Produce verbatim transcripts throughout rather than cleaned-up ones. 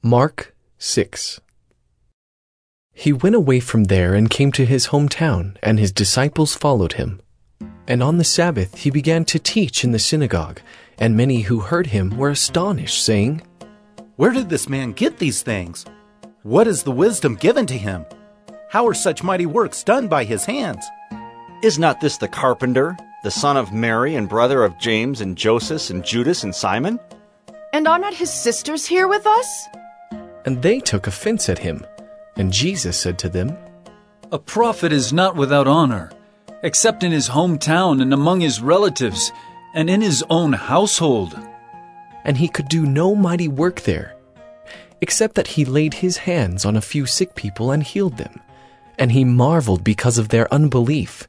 Mark six. He went away from there and came to his hometown, and his disciples followed him. And on the Sabbath he began to teach in the synagogue, and many who heard him were astonished, saying, "Where did this man get these things? What is the wisdom given to him? How are such mighty works done by his hands? Is not this the carpenter, the son of Mary and brother of James and Joseph and Judas and Simon? And are not his sisters here with us?" And they took offense at him. And Jesus said to them, "A prophet is not without honor, except in his hometown and among his relatives, and in his own household." And he could do no mighty work there, except that he laid his hands on a few sick people and healed them. And he marveled because of their unbelief.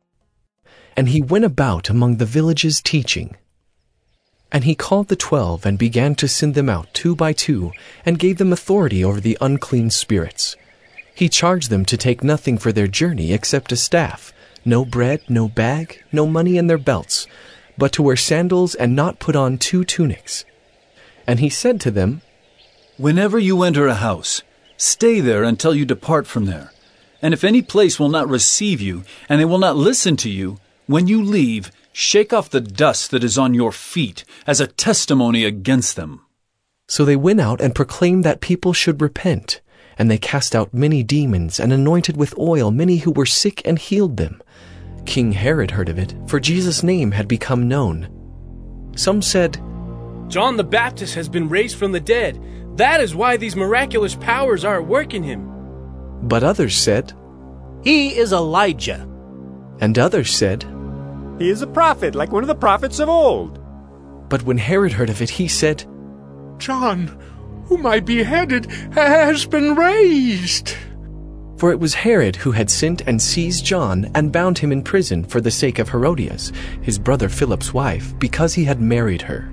And he went about among the villages teaching. And he called the twelve and began to send them out two by two, and gave them authority over the unclean spirits. He charged them to take nothing for their journey except a staff, no bread, no bag, no money in their belts, but to wear sandals and not put on two tunics. And he said to them, "Whenever you enter a house, stay there until you depart from there. And if any place will not receive you, and they will not listen to you, when you leave, shake off the dust that is on your feet as a testimony against them." So they went out and proclaimed that people should repent. And they cast out many demons and anointed with oil many who were sick and healed them. King Herod heard of it, for Jesus' name had become known. Some said, "John the Baptist has been raised from the dead. That is why these miraculous powers are at work in him." But others said, "He is Elijah." And others said, "He is a prophet, like one of the prophets of old." But when Herod heard of it, he said, "John, whom I beheaded, has been raised." For it was Herod who had sent and seized John and bound him in prison for the sake of Herodias, his brother Philip's wife, because he had married her.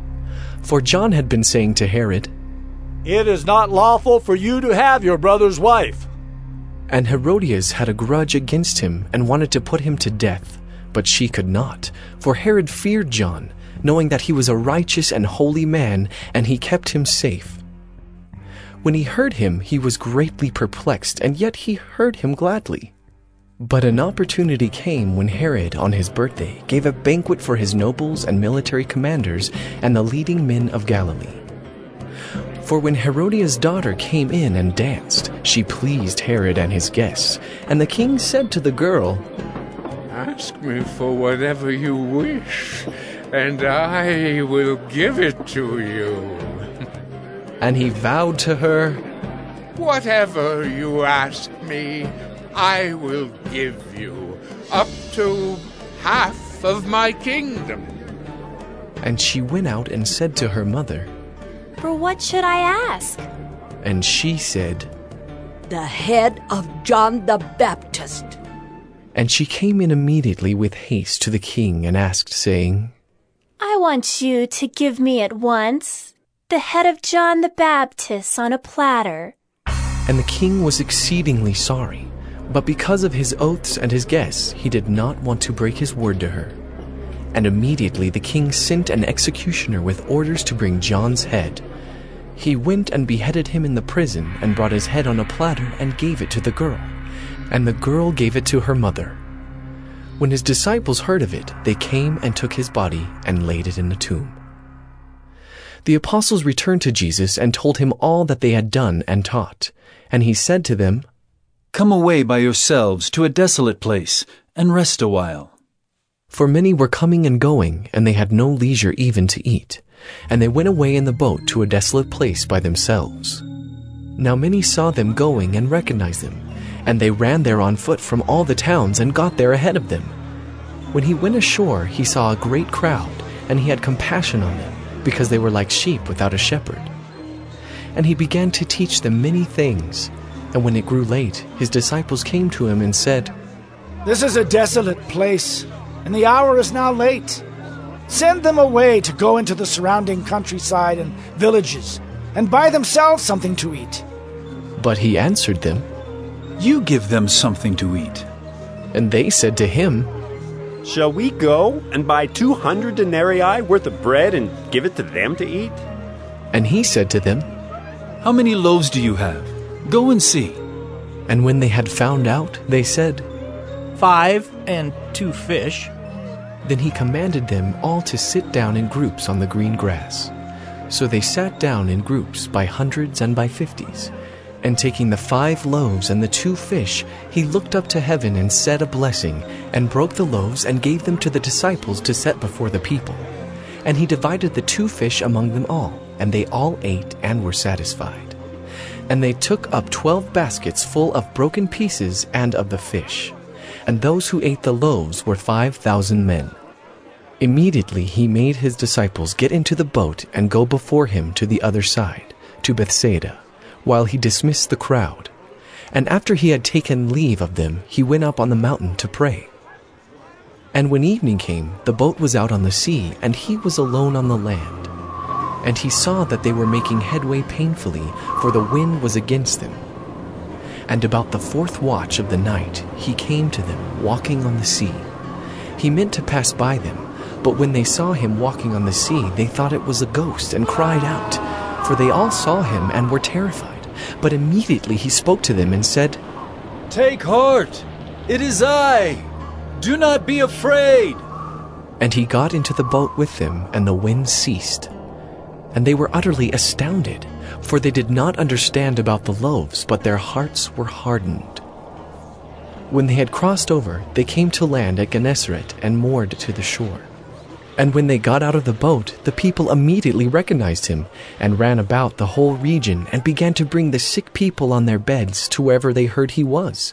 For John had been saying to Herod, "It is not lawful for you to have your brother's wife." And Herodias had a grudge against him and wanted to put him to death. But she could not, for Herod feared John, knowing that he was a righteous and holy man, and he kept him safe. When he heard him, he was greatly perplexed, and yet he heard him gladly. But an opportunity came when Herod, on his birthday, gave a banquet for his nobles and military commanders and the leading men of Galilee. For when Herodias' daughter came in and danced, she pleased Herod and his guests, and the king said to the girl, "Ask me for whatever you wish, and I will give it to you." And he vowed to her, "Whatever you ask me, I will give you, up to half of my kingdom." And she went out and said to her mother, "For what should I ask?" And she said, "The head of John the Baptist." And she came in immediately with haste to the king and asked, saying, "I want you to give me at once the head of John the Baptist on a platter." And the king was exceedingly sorry, but because of his oaths and his guests, he did not want to break his word to her. And immediately the king sent an executioner with orders to bring John's head. He went and beheaded him in the prison and brought his head on a platter and gave it to the girl. And the girl gave it to her mother. When his disciples heard of it, they came and took his body and laid it in the tomb. The apostles returned to Jesus and told him all that they had done and taught. And he said to them, "Come away by yourselves to a desolate place and rest a while." For many were coming and going, and they had no leisure even to eat. And they went away in the boat to a desolate place by themselves. Now many saw them going and recognized them, and they ran there on foot from all the towns and got there ahead of them. When he went ashore, he saw a great crowd, and he had compassion on them, because they were like sheep without a shepherd. And he began to teach them many things. And when it grew late, his disciples came to him and said, "This is a desolate place, and the hour is now late. Send them away to go into the surrounding countryside and villages, and buy themselves something to eat." But he answered them, "You give them something to eat." And they said to him, "Shall we go and buy two hundred denarii worth of bread and give it to them to eat?" And he said to them, How many loaves do you have? Go and see. And when they had found out, they said, Five and two fish. Then he commanded them all to sit down in groups on the green grass. So they sat down in groups by hundreds and by fifties. And taking the five loaves and the two fish, he looked up to heaven and said a blessing, and broke the loaves and gave them to the disciples to set before the people. And he divided the two fish among them all, and they all ate and were satisfied. And they took up twelve baskets full of broken pieces and of the fish. And those who ate the loaves were five thousand men. Immediately he made his disciples get into the boat and go before him to the other side, to Bethsaida, while he dismissed the crowd. And after he had taken leave of them, he went up on the mountain to pray. And when evening came, the boat was out on the sea, and he was alone on the land. And he saw that they were making headway painfully, for the wind was against them. And about the fourth watch of the night, he came to them, walking on the sea. He meant to pass by them, but when they saw him walking on the sea, they thought it was a ghost, and cried out, for they all saw him and were terrified. But immediately he spoke to them and said, Take heart, it is I. Do not be afraid. And he got into the boat with them, and the wind ceased. And they were utterly astounded, for they did not understand about the loaves, but their hearts were hardened. When they had crossed over, they came to land at Gennesaret and moored to the shore. And when they got out of the boat, the people immediately recognized him, and ran about the whole region, and began to bring the sick people on their beds to wherever they heard he was.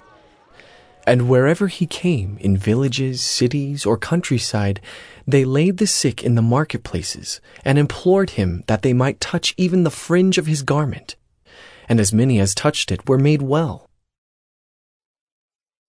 And wherever he came, in villages, cities, or countryside, they laid the sick in the marketplaces, and implored him that they might touch even the fringe of his garment. And as many as touched it were made well.